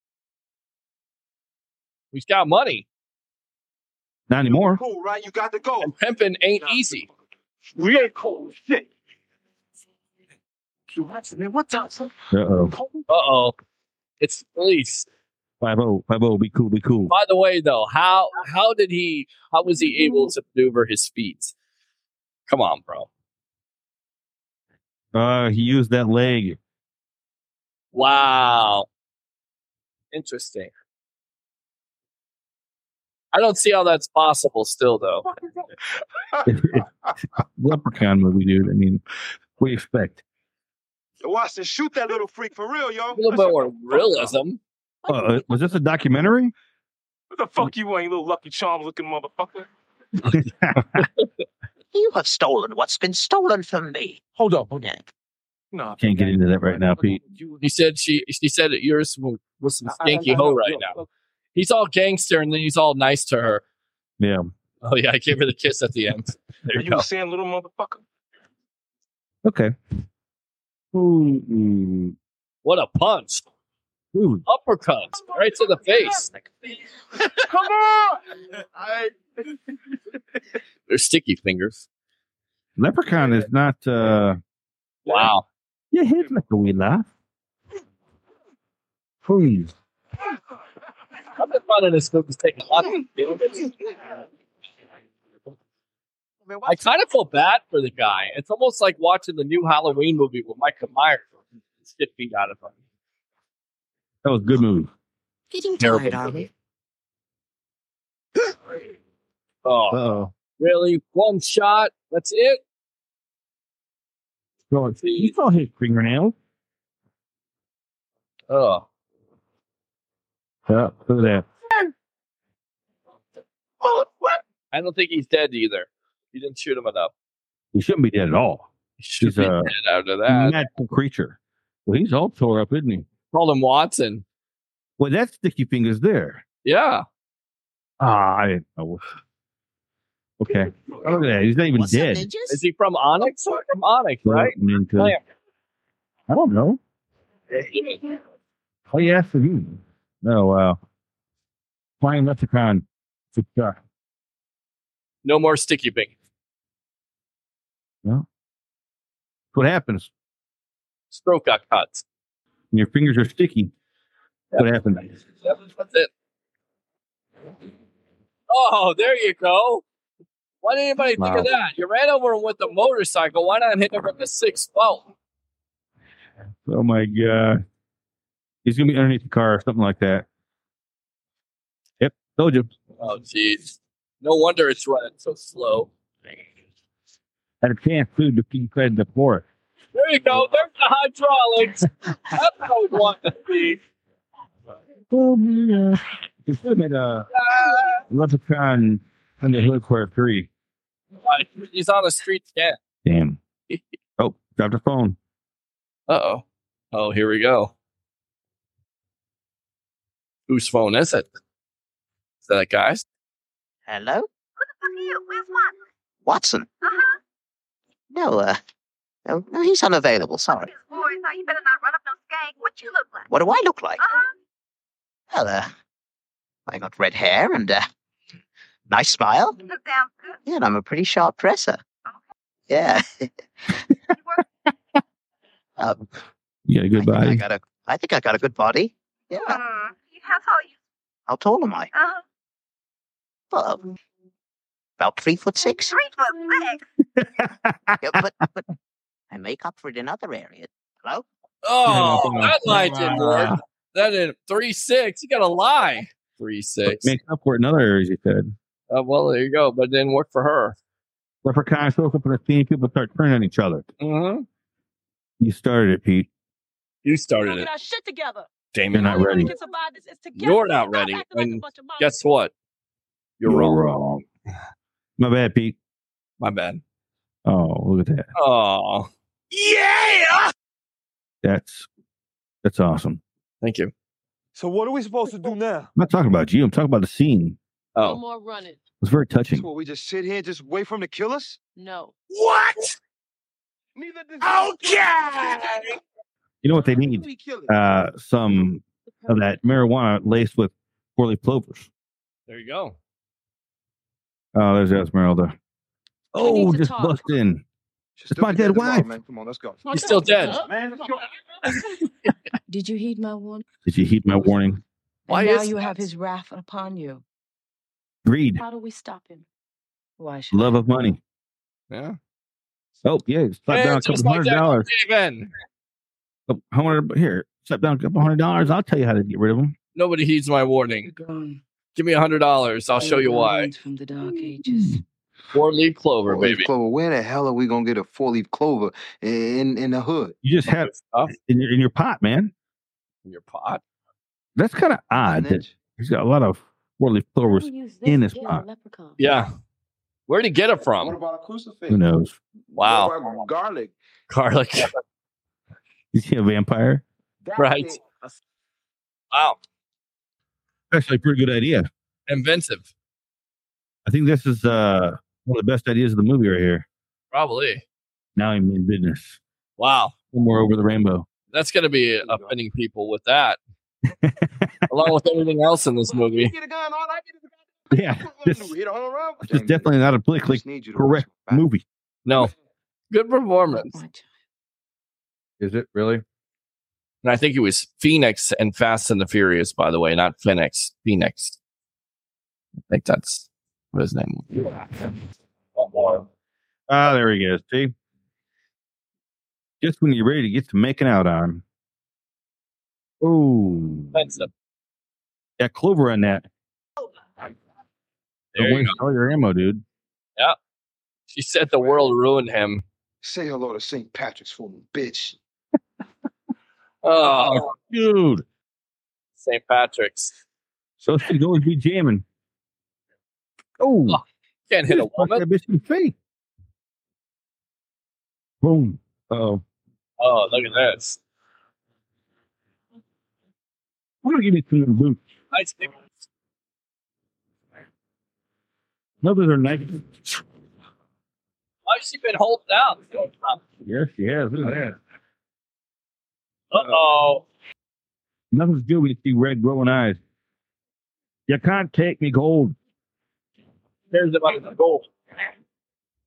He's got money. Not anymore. Cool, right? You got to go. And pimping ain't easy. We ain't cool. Shit. Man, what's up? Uh-oh. Uh-oh. It's the police. 5-0. 5-0. Be cool. Be cool. By the way, though, how was he able to maneuver his feet? Come on, bro. He used that leg. Wow. Interesting. I don't see how that's possible still, though. Leprechaun movie, dude. I mean, what do you expect? Yo, watch this. Shoot that little freak for real, yo. A little bit more realism. Was this a documentary? What the fuck you ain't, little Lucky Charms looking motherfucker? You have stolen what's been stolen from me. Hold on. No, Can't get into that right now, Pete. He said she said that yours was some stinky hoe right now. He's all gangster and then he's all nice to her. Yeah. Oh yeah, I gave her the kiss at the end. There you You go. were saying little motherfucker? Okay. Ooh. What a punch. Ooh. Uppercut. Right to the face. Come on! They're sticky fingers. Leprechaun is not. Wow. Yeah, he's like a wee laugh. Please. I've been finding this movie's taking a lot of I kind of feel bad for the guy. It's almost like watching the new Halloween movie with Michael Myers. Get beat out of him. That was a good move. Getting Terrible. tired, are we? Oh, Uh-oh. really? One shot? That's it? You saw his fingernails. Oh. Yeah, look at that. I don't think he's dead either. You didn't shoot him enough. He shouldn't be dead at all. Should He's be a dead after that. magical creature. Well, he's all tore up, isn't he? Call him Watson. Well, that sticky finger's there. Yeah. I didn't know. Okay. Oh, look at that. He's not even What's up, dead. ninjas? Is he from Onyx? From Onyx, right? Ninja. I don't know. Oh, yeah, for you. Oh, wow. Flying Leprechaun. Good shot. No more sticky pink. Well, what happens Stroke got cut. when your fingers are sticky? What happens? Yep, that's it. Oh, there you go. Why didn't anybody think of that? You ran over him with the motorcycle. Why not hit him with the 6-12? Oh my god. He's gonna be underneath the car or something like that. Yep, told you. Oh, jeez. No wonder it's running so slow. Had a chance too to keep credit for it. There you go. There's the hydraulics. That's what we want to see. Oh yeah. You should have made a Leprechaun on the Hood for 3. He's on the street again. Damn. Oh, dropped the phone. Uh-oh. Oh, here we go. Whose phone is it? Is that a guy's? Hello? Who the fuck are you? Where's Watson? Uh-huh. No, he's unavailable. Sorry. Boys, now you better not run up no skank. What you look like? What do I look like? Uh-huh. Well, I got red hair and nice smile. That sounds good. Yeah, and I'm a pretty sharp dresser. Yeah. You got a good body. I think I got a good body. Yeah. How tall are you? How tall am I? Uh-huh. Well, about 3'6". 3'6". Yeah, but I make up for it in other areas. Hello? Oh, that lie didn't work. That in 3'6". You got to lie. 3'6". Make up for it in other areas, you said. Well, there you go. But it didn't work for her. Leprechaun shows up in a scene, people start turning on each other. Mm-hmm. You started it, Pete. You started it. Get our shit together. Damien, You're not ready. You're not ready. And guess what? You're wrong. My bad, Pete. My bad. Oh, look at that. Oh. Yeah! That's awesome. Thank you. So what are we supposed to do now? I'm not talking about you. I'm talking about the scene. No Oh. more running. It was very touching. So we just sit here and just wait for him to kill us? No. What? Neither okay. You know what they need? Some of that marijuana laced with 4-leaf clovers. There you go. Oh, there's Esmeralda. Oh, just talk. bust in. It's my dead wife. Man, come on, let's go. He's still dead. Man, let's go. Did you heed my warning? Did you heed my warning? Why And now is you that? have his wrath upon you. Greed. How do we stop him? Why should Love of money. Yeah. Oh, yeah. Slap down a just couple like that, $100. David. Here, slap down a couple $100. I'll tell you how to get rid of them. Nobody heeds my warning. Give me $100. I'll show you why. From the dark ages. 4-leaf clover, Four-leaf baby. clover. Where the hell are we gonna get a 4-leaf clover in the hood? You just have Stuff in your pot, man. in your pot. That's kind of odd that he's got a lot of 4-leaf clovers in his pot. Yeah. Where'd he get it What from? about a crucifix? Who knows? Wow. What about garlic? Garlic. Is he a vampire? Right. Wow. Actually, a pretty good idea. Inventive. I think this is one of the best ideas of the movie right here. Probably. Now I'm in business. Wow. One more over the rainbow. That's going to be offending people with that. Along with everything else in this movie. Get a gun, all I get is a gun. Yeah, this Hit a home run. is definitely not a politically correct movie. No. Good performance. Is it really? And I think it was Phoenix and Fast and the Furious, by the way, not Phoenix. Phoenix. I think that's what his name was. Ah, there he goes. See? Just when you're ready to get to making out on him. Oh. Expensive. Got clover on that. There Don't you waste all your ammo, dude. Yeah. She said the world ruined him. Say hello to St. Patrick's for me, bitch. Oh, dude. St. Patrick's. So she'd always be jamming. Oh. Can't hit a woman. That bitch in the face. Boom. Uh-oh. Oh, look at this. I'm going to give you some little boots. Nice pick. No, those are nice. Why's she been holding out? Yes, she has. Look at that. Uh-oh. Nothing's good when you see red glowing eyes. You can't take me gold. There's about the gold.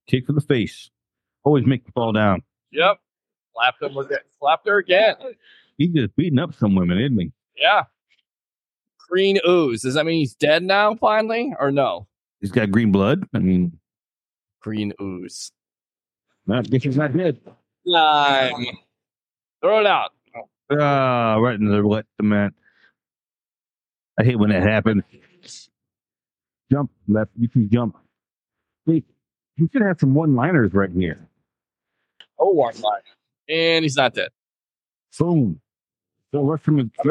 Kick to the face. Always make you fall down. Yep. Slapped her again. He's just beating up some women, isn't he? Yeah. Green ooze. Does that mean he's dead now, finally? Or no? He's got green blood. I mean, green ooze. I guess he's not dead. Slime. Throw it out. Right in the man. I hate when that happens. Jump left. You can jump. Wait, you should have some one-liners right here. Oh, one line. And he's not dead. Boom. So rush from it.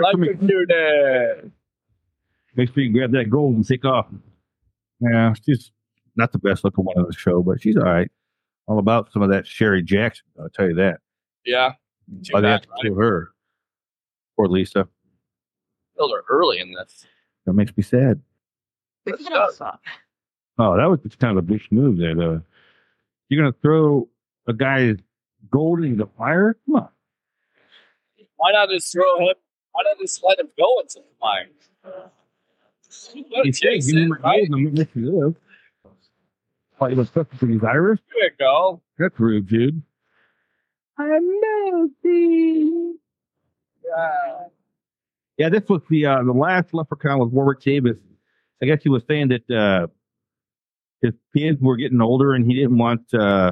Make sure you grab that gold and take off. Yeah, she's not the best looking one on the show, but she's all right. All about some of that Sherry Jackson, I'll tell you that. Yeah. Why they have to kill her. Poor Lisa. Killed her early in this. That makes me sad. Oh, that was just kind of a bitch move there, though. You're going to throw a guy's gold into the fire? Come on. Why not just throw him? Why not just let him go into the fire? He's saying, give me my gold and I'm going to let you live. Why, you was stuck for these Irish? There you go. That's rude, dude. I'm melting. Yeah, this was the last Leprechaun with Warwick Davis. I guess he was saying that his kids were getting older and he didn't want the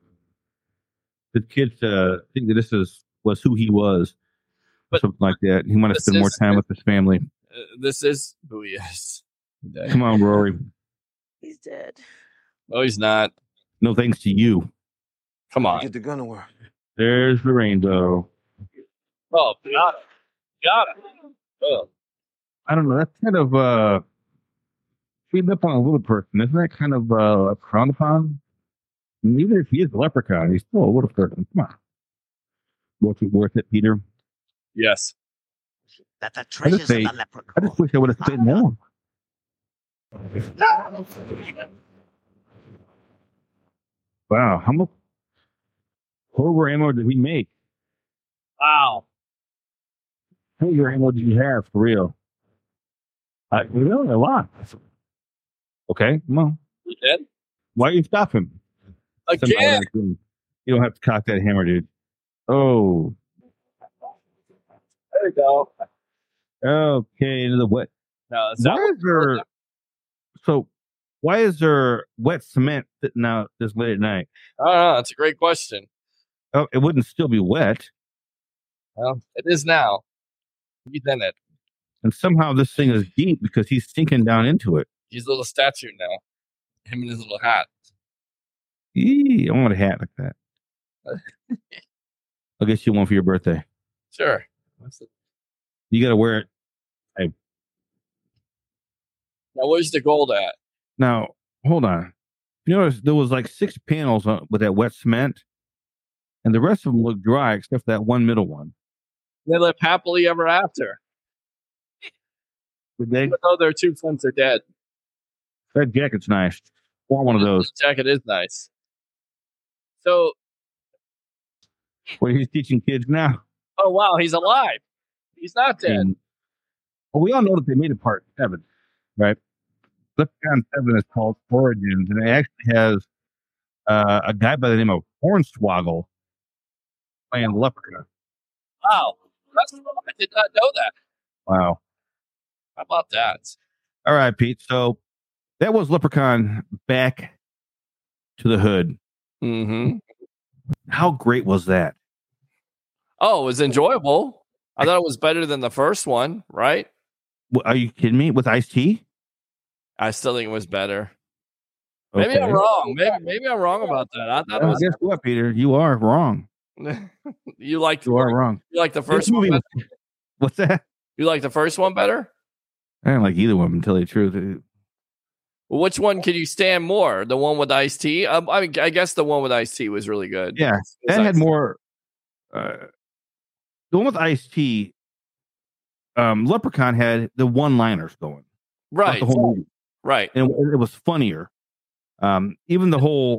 kids to think that this was who he was. Or something like that. He wanted to spend more time with his family. This is who he is. Come on, Rory. He's dead. No, he's not. No thanks to you. Come on. Get the gun to work. There's the rainbow. Oh, got it. Oh. I don't know. That's kind of feeding up on a little person. Isn't that kind of frowned upon? I mean, even if he is a leprechaun, he's still a little person. Come on. What's it worth it, Peter? Yes. That the treasures of the leprechaun. I just wish I would have stayed more. Wow, how much horror ammo did we make? Wow. How much ammo did you have for real? We don't a lot. Okay, well. You did? Why you stop him? Again? You don't have to cock that hammer, dude. Oh. There you go. Okay, into the wet. No, it's not. Why is there wet cement sitting out this late at night? I don't know. That's a great question. Oh, it wouldn't still be wet. Well, it is now. He's in it. And somehow this thing is deep because he's sinking down into it. He's a little statue now. Him and his little hat. I want a hat like that. I'll get you one for your birthday. Sure. You got to wear it. Hey. Now, where's the gold at? Now, hold on. You notice there was like 6 panels with that wet cement, and the rest of them look dry except for that one middle one. They live happily ever after. Did they? Even though their 2 friends are dead. That jacket's nice. I want one of those. The jacket is nice. So. What he's teaching kids now. Oh, wow. He's alive. He's not dead. Well, we all know that they made it part 7, right? Leprechaun 7 is called Origins, and it actually has a guy by the name of Hornswoggle playing Leprechaun. Wow. I did not know that. Wow. How about that? All right, Pete. So that was Leprechaun Back to the Hood. Mm-hmm. How great was that? Oh, it was enjoyable. I thought it was better than the first one, right? Are you kidding me? With Ice-T? I still think it was better. Okay. Maybe I'm wrong. Maybe I'm wrong about that. I thought it was... Guess what, Peter? You are wrong. You are wrong. You like the first one better? What's that? You like the first one better? I don't like either one, to tell you the truth. Well, which one could you stand more? The one with Ice-T? I mean, I guess the one with Ice-T was really good. Yeah, that had more... the one with Ice-T, Leprechaun had the one-liners going. Right. The whole movie. Right. And it was funnier. Even the whole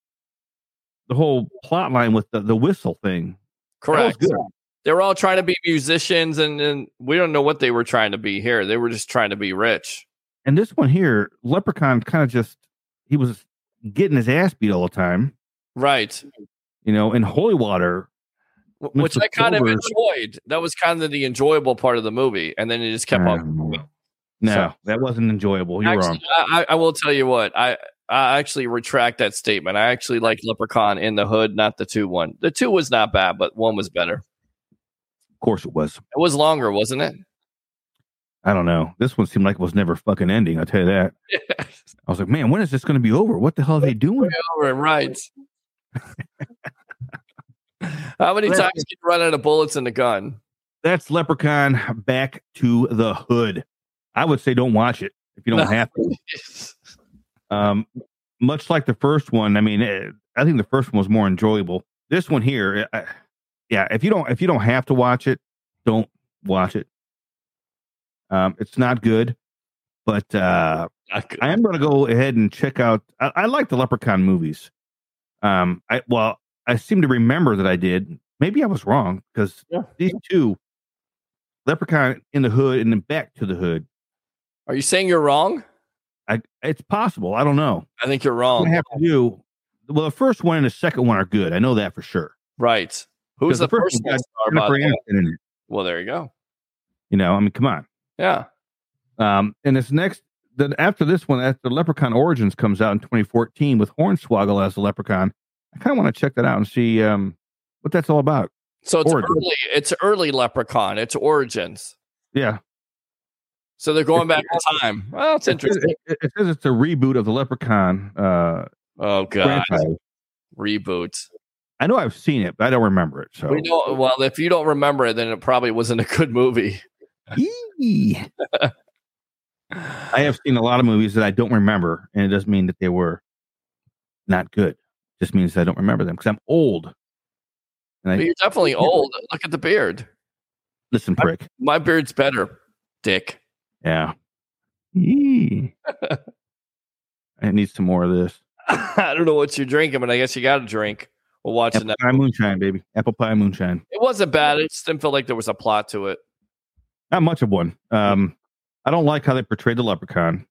plot line with the whistle thing. Correct. That was good. They were all trying to be musicians, and we don't know what they were trying to be here. They were just trying to be rich. And this one here, Leprechaun kind of just, he was getting his ass beat all the time. Right. You know, in Holy Water, which Mr. I kind of Silver- enjoyed. That was kind of the enjoyable part of the movie, and then it just kept on. No, that wasn't enjoyable. You're wrong. I will tell you what. I actually retract that statement. I actually like Leprechaun in the Hood, not the 2 one. The 2 was not bad, but 1 was better. Of course it was. It was longer, wasn't it? I don't know. This one seemed like it was never fucking ending. I'll tell you that. I was like, man, when is this going to be over? What the hell are they doing? Right. How many times did you run out of bullets in the gun? That's Leprechaun Back to the Hood. I would say don't watch it if you don't have to. Much like the first one, I mean, I think the first one was more enjoyable. This one here, if you don't have to watch it, don't watch it. It's not good, but I am going to go ahead and check out. I like the Leprechaun movies. I seem to remember that I did. Maybe I was wrong because these 2, Leprechaun in the Hood and then Back to the Hood. Are you saying you're wrong? It's possible. I don't know. I think you're wrong. What I have to do. Well, the first one and the second one are good. I know that for sure. Right. Who's the first one? Well, there you go. You know, I mean, come on. Yeah. And this then after this one, after Leprechaun Origins comes out in 2014 with Hornswoggle as the Leprechaun, I kind of want to check that out and see what that's all about. So it's early Leprechaun. It's Origins. Yeah. So they're going back in time. Well, it's interesting. It says it's a reboot of the Leprechaun. Oh God, franchise. Reboot. I know I've seen it, but I don't remember it. So we don't. Well, if you don't remember it, then it probably wasn't a good movie. I have seen a lot of movies that I don't remember, and it doesn't mean that they were not good. It just means I don't remember them because I'm old. But you're definitely old. Look at the beard. Listen, prick. My beard's better, dick. Yeah. I need some more of this. I don't know what you're drinking, but I guess you got to drink. We're watching Apple pie moonshine, baby. Apple pie moonshine. It wasn't bad. It just didn't feel like there was a plot to it. Not much of one. I don't like how they portrayed the Leprechaun.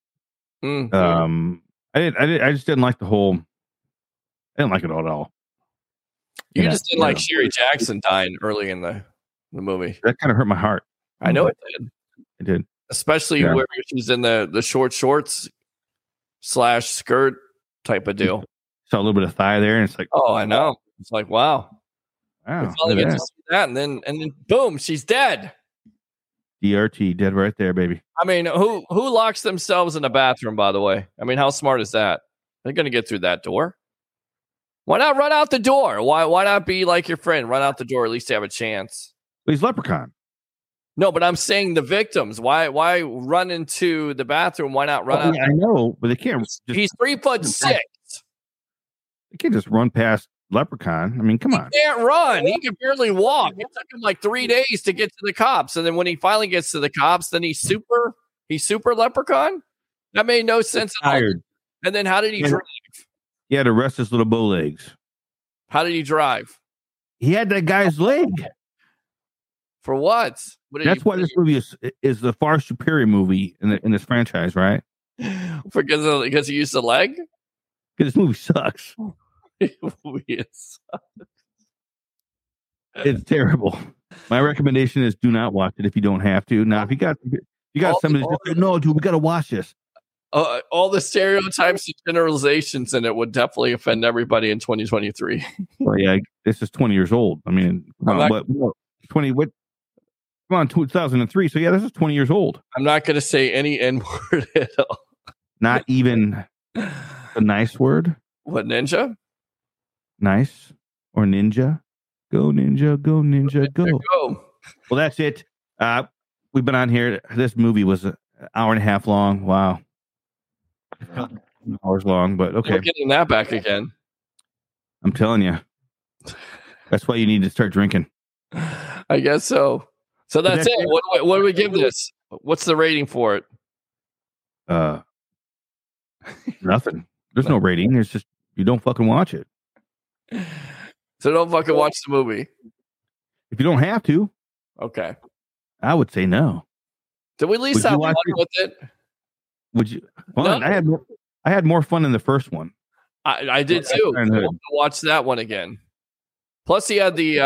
I just didn't like the whole. I didn't like it at all. You just didn't like Sherry Jackson dying early in the movie. That kind of hurt my heart. I know it did. It did. Especially where she's in the short shorts / skirt type of deal. Saw a little bit of thigh there, and it's like, oh, I know. It's like, wow. We Wow. finally get to see that, and then boom, she's dead. DRT, dead right there, baby. I mean, who locks themselves in a bathroom, by the way? I mean, how smart is that? They're going to get through that door. Why not run out the door? Why not be like your friend? Run out the door, at least you have a chance. Well, he's Leprechaun. No, but I'm saying the victims. Why run into the bathroom? Why not run out? Yeah, I know, but they can't. He's 3'6". They can't just run past Leprechaun. I mean, come on. He can't run. He can barely walk. It took him like 3 days to get to the cops, and then when he finally gets to the cops, then he's super Leprechaun. That made no sense at all. Tired. And then how did he drive? He had to rest his little bow legs. How did he drive? He had that guy's leg. For what? That's why this movie is the far superior movie in this franchise, right? Because he used the leg? Because this movie sucks. Yes. It's terrible. My recommendation is do not watch it if you don't have to. Now, if you got somebody that's just, no, dude, we got to watch this. All the stereotypes and generalizations in it would definitely offend everybody in 2023. Well, yeah, this is 20 years old. I mean, come on, 2003. So yeah, this is 20 years old. I'm not going to say any N-word at all. Not even a nice word. What, ninja? Nice or ninja? Go ninja, go ninja, go. Well, that's it. We've been on here. This movie was an hour and a half long. Wow. Hours long, but okay. We're getting that back again. I'm telling you. That's why you need to start drinking. I guess so. So that's it. What do we give this? What's the rating for it? Nothing. There's no rating. It's just you don't fucking watch it. So don't fucking watch the movie. If you don't have to. Okay. I would say no. Did we at least have fun with it? Would you? Fun. No. I had more fun in the first one. I did too. I want to watch that one again. Plus, he had the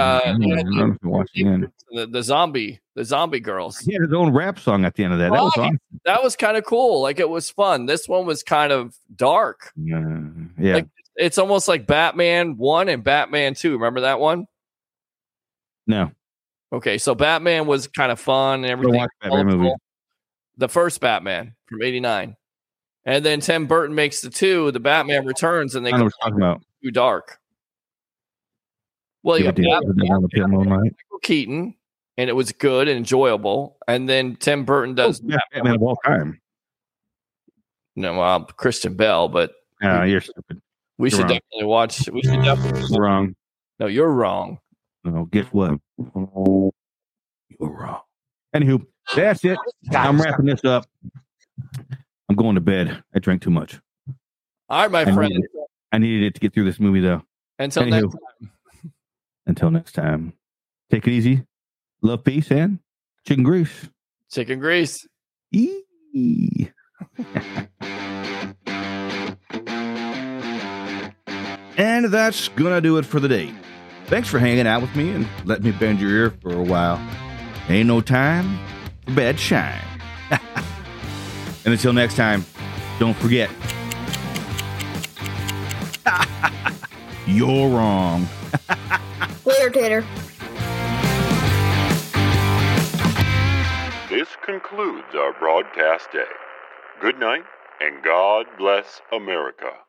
zombie girls. He had his own rap song at the end of that. That was awesome. That was kind of cool. Like, it was fun. This one was kind of dark. Yeah. Like, it's almost like Batman 1 and Batman 2. Remember that one? No. Okay, so Batman was kind of fun and everything. Watch Batman movie. The first Batman from '89. And then Tim Burton makes the 2, the Batman Returns, and they go too dark. Well, you have Michael Keaton, and it was good and enjoyable. And then Tim Burton does Batman of all time. No, Christian Bale, but you're stupid. We should definitely watch. We should definitely wrong. No, you're wrong. No, guess what? You're wrong. Anywho, that's it. I'm wrapping this up. I'm going to bed. I drank too much. All right, my friend. I needed it to get through this movie, though. Until next time. Until next time. Take it easy. Love, peace, and chicken grease. Chicken grease. And that's gonna do it for the day. Thanks for hanging out with me and letting me bend your ear for a while. Ain't no time for bad shine. And until next time, don't forget, you're wrong. Later, Tater. This concludes our broadcast day. Good night, and God bless America.